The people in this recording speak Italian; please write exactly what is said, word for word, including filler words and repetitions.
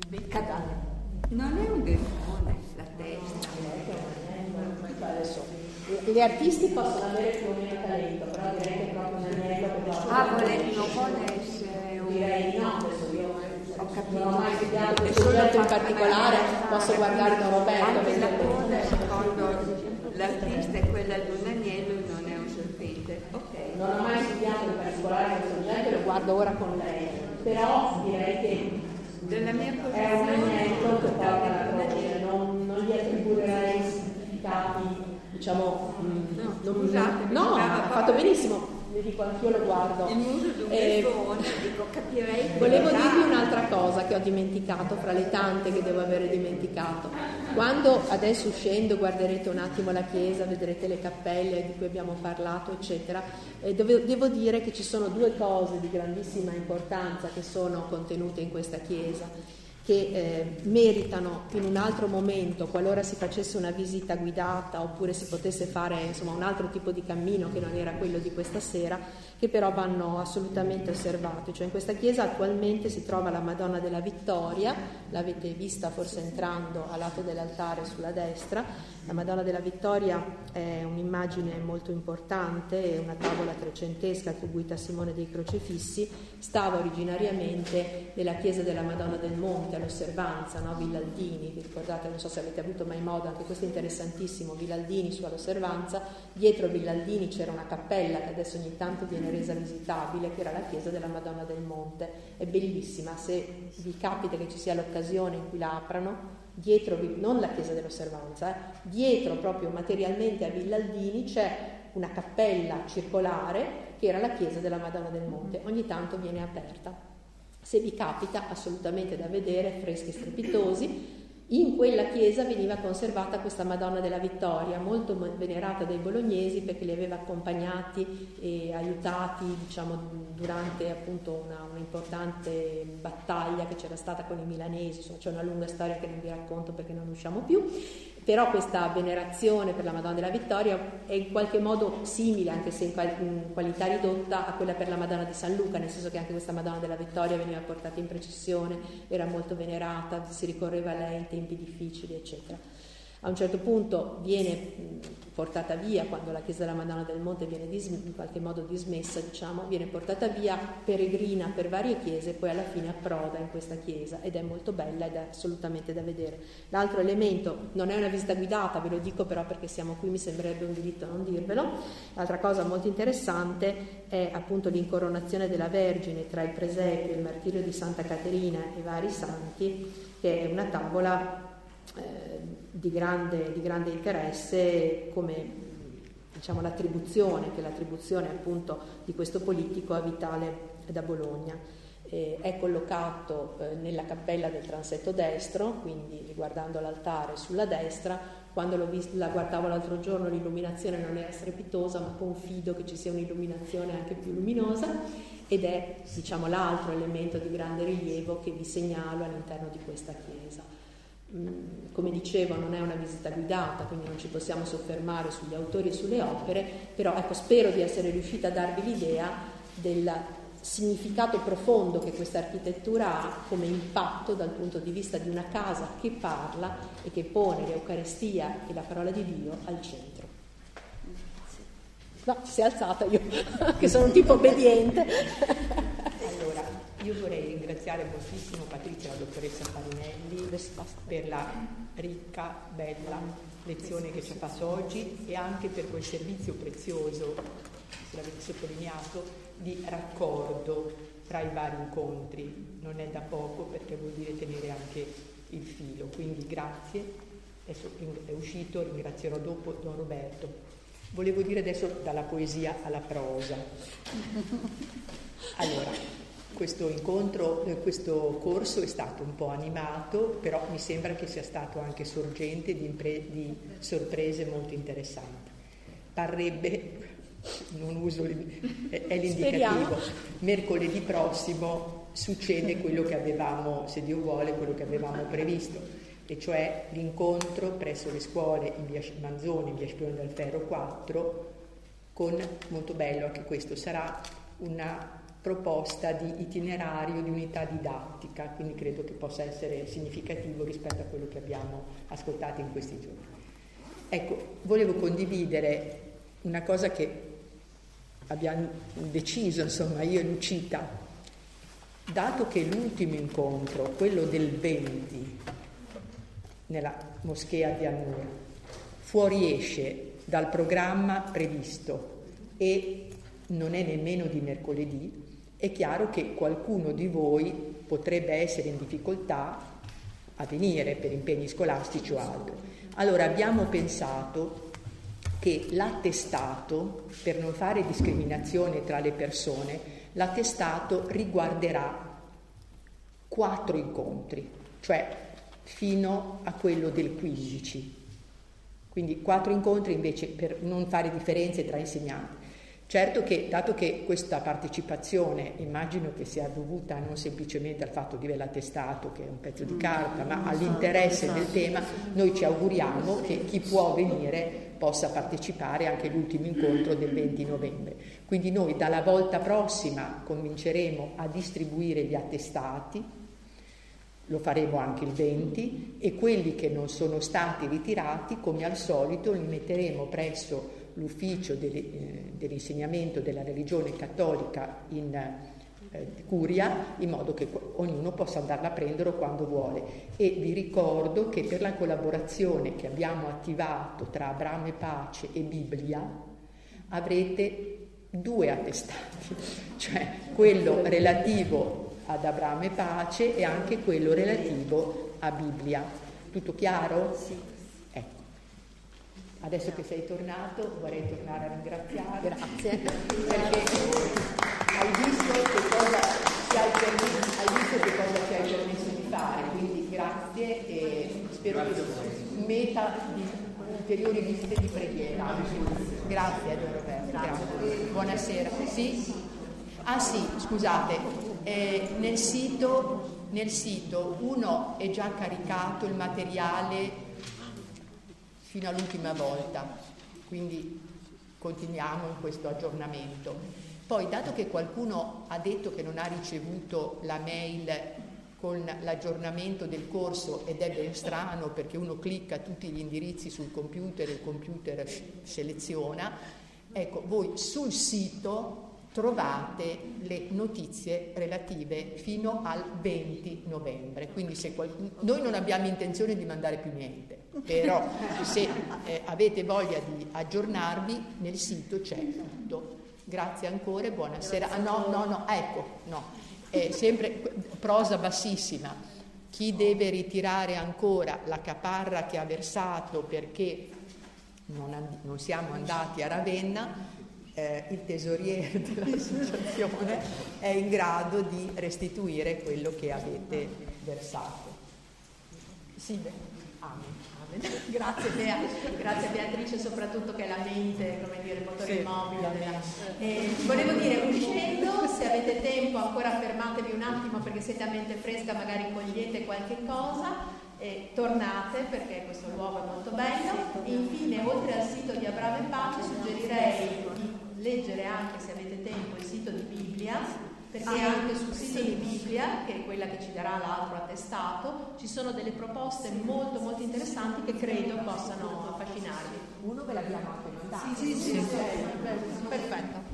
Catania. Non è un demone la testa. Adesso, gli artisti possono avere più o meno talento, però direi che è proprio un agnello che va. Ah, volevi, non vuole essere un... Direi no, adesso io ho capito. non ho mai studiato questo soggetto in particolare, posso guardare da Roberto. Anche la coda, secondo l'artista, è quella di un agnello e non è un serpente. Ok. Non ho mai studiato in particolare questo soggetto, lo guardo ora con lei, però direi che della mia posizione è un agnello che porta la croce, non, non gli attribuirei significati, diciamo, mh, no, non, scusate, no, ha fatto benissimo. Le dico, anch'io lo guardo. Il muso di un eh, beffone, dico, capirei. Volevo dirvi un'altra cosa che ho dimenticato, fra le tante che devo avere dimenticato. Quando adesso uscendo guarderete un attimo la chiesa, vedrete le cappelle di cui abbiamo parlato, eccetera, eh, dove, devo dire che ci sono due cose di grandissima importanza che sono contenute in questa chiesa, che eh, meritano in un altro momento, qualora si facesse una visita guidata oppure si potesse fare insomma un altro tipo di cammino che non era quello di questa sera, che però vanno assolutamente osservate. Cioè in questa chiesa attualmente si trova la Madonna della Vittoria, l'avete vista forse entrando a lato dell'altare sulla destra. La Madonna della Vittoria è un'immagine molto importante, è una tavola trecentesca attribuita a Simone dei Crocefissi, stava originariamente nella chiesa della Madonna del Monte, all'Osservanza, no? Villaldini, vi ricordate, non so se avete avuto mai modo, anche questo è interessantissimo, Villaldini su all'Osservanza, dietro Villaldini c'era una cappella che adesso ogni tanto viene resa visitabile, che era la chiesa della Madonna del Monte, è bellissima, se vi capita che ci sia l'occasione in cui la aprano, dietro, non la chiesa dell'Osservanza, eh, dietro proprio materialmente a Villaldini c'è una cappella circolare che era la chiesa della Madonna del Monte, ogni tanto viene aperta. Se vi capita, assolutamente da vedere, freschi strepitosi. In quella chiesa veniva conservata questa Madonna della Vittoria, molto venerata dai bolognesi perché li aveva accompagnati e aiutati, diciamo, durante appunto una, un'importante battaglia che c'era stata con i milanesi. Insomma, c'è una lunga storia che non vi racconto perché non usciamo più. Però questa venerazione per la Madonna della Vittoria è in qualche modo simile, anche se in, qual- in qualità ridotta, a quella per la Madonna di San Luca, nel senso che anche questa Madonna della Vittoria veniva portata in processione, era molto venerata, si ricorreva a lei in tempi difficili, eccetera. A un certo punto viene portata via, quando la chiesa della Madonna del Monte viene dis- in qualche modo dismessa, diciamo, viene portata via, peregrina per varie chiese, poi alla fine approda in questa chiesa ed è molto bella ed è assolutamente da vedere. L'altro elemento, non è una visita guidata, ve lo dico però perché siamo qui, mi sembrerebbe un diritto non dirvelo. L'altra cosa molto interessante è appunto l'incoronazione della Vergine tra il presepio e il martirio di Santa Caterina e vari santi, che è una tavola eh, di grande, di grande interesse, come diciamo l'attribuzione, che è l'attribuzione appunto di questo politico a Vitale da Bologna. Eh, è collocato eh, nella cappella del transetto destro, quindi guardando l'altare sulla destra. Quando l'ho visto, la guardavo l'altro giorno, l'illuminazione non era strepitosa, ma confido che ci sia un'illuminazione anche più luminosa, ed è diciamo l'altro elemento di grande rilievo che vi segnalo all'interno di questa chiesa. Come dicevo, non è una visita guidata, quindi non ci possiamo soffermare sugli autori e sulle opere, però ecco, spero di essere riuscita a darvi l'idea del significato profondo che questa architettura ha come impatto dal punto di vista di una casa che parla e che pone l'Eucaristia e la parola di Dio al centro. No, si è alzata io, che sono un tipo obbediente. Allora, io vorrei ringraziare moltissimo Patrizia, la dottoressa Farinelli, per la ricca, bella lezione che ci ha fatto oggi e anche per quel servizio prezioso, se l'avete sottolineato, di raccordo tra i vari incontri. Non è da poco perché vuol dire tenere anche il filo, quindi grazie. Adesso è uscito, ringrazierò dopo Don Roberto. Volevo dire adesso dalla poesia alla prosa. Allora, questo incontro, questo corso è stato un po' animato, però mi sembra che sia stato anche sorgente di, impre- di sorprese molto interessanti. Parrebbe, non uso, è l'indicativo, Speriamo. Mercoledì prossimo succede quello che avevamo, se Dio vuole, quello che avevamo previsto, e cioè l'incontro presso le scuole in via Manzoni, in via Scipione del Ferro quattro, con, molto bello anche questo, sarà una proposta di itinerario di unità didattica, quindi credo che possa essere significativo rispetto a quello che abbiamo ascoltato in questi giorni. Ecco, volevo condividere una cosa che abbiamo deciso, insomma, io e Lucita, dato che l'ultimo incontro, quello del venti, nella moschea di An-Nur, fuoriesce dal programma previsto e non è nemmeno di mercoledì, è chiaro che qualcuno di voi potrebbe essere in difficoltà a venire per impegni scolastici o altro. Allora abbiamo pensato che l'attestato, per non fare discriminazione tra le persone, l'attestato riguarderà quattro incontri, cioè fino a quello del quindici. Quindi quattro incontri invece per non fare differenze tra insegnanti. Certo che, dato che questa partecipazione immagino che sia dovuta non semplicemente al fatto di aver l'attestato, che è un pezzo di carta, ma all'interesse del tema, noi ci auguriamo che chi può venire possa partecipare anche all'ultimo incontro del venti novembre. Quindi noi dalla volta prossima cominceremo a distribuire gli attestati, lo faremo anche il venti, e quelli che non sono stati ritirati, come al solito, li metteremo presso l'ufficio eh, dell'insegnamento della religione cattolica in eh, Curia, in modo che ognuno possa andarla a prendere quando vuole. E vi ricordo che per la collaborazione che abbiamo attivato tra Abramo e Pace e Bibbia avrete due attestati, cioè quello relativo ad Abramo e Pace e anche quello relativo a Bibbia. Tutto chiaro? Sì. Adesso che sei tornato vorrei tornare a ringraziare. Grazie. Perché hai visto che cosa ci hai permesso, hai visto che cosa ci hai permesso di fare, quindi grazie e spero che meta di ulteriori visite di preghiera. Grazie Don Roberto. Grazie. Buonasera. Sì? Ah sì, scusate, eh, nel sito, nel sito uno è già caricato il materiale fino all'ultima volta, quindi continuiamo in questo aggiornamento. Poi, dato che qualcuno ha detto che non ha ricevuto la mail con l'aggiornamento del corso, ed è ben strano perché uno clicca tutti gli indirizzi sul computer e il computer seleziona, ecco, voi sul sito trovate le notizie relative fino al venti novembre, quindi se qualcuno, noi non abbiamo intenzione di mandare più niente, però se eh, avete voglia di aggiornarvi nel sito c'è tutto. Grazie ancora e buonasera. Ah, no, no, no, ecco, no, è sempre prosa bassissima. Chi deve ritirare ancora la caparra che ha versato perché non, and- non siamo andati a Ravenna, Eh, il tesoriere dell'associazione è in grado di restituire quello che avete versato. Sì, beh. Amen. Amen. Grazie, Bea. Grazie Beatrice, soprattutto che è la mente, come dire, il motore sì, immobile. Della... Eh, volevo dire, uscendo, se avete tempo ancora fermatevi un attimo perché siete a mente fresca, magari cogliete qualche cosa. E tornate perché questo luogo è molto bello. E infine, oltre al sito di Abramo e Pace, suggerirei di leggere anche, se avete tempo, il sito di Bibbia, perché anche sul sito di Bibbia, che è quella che ci darà l'altro attestato, ci sono delle proposte molto molto interessanti che credo possano affascinarvi. Uno ve l'abbiamo anche mandato. Sì, sì, sì, sì. Perfetto.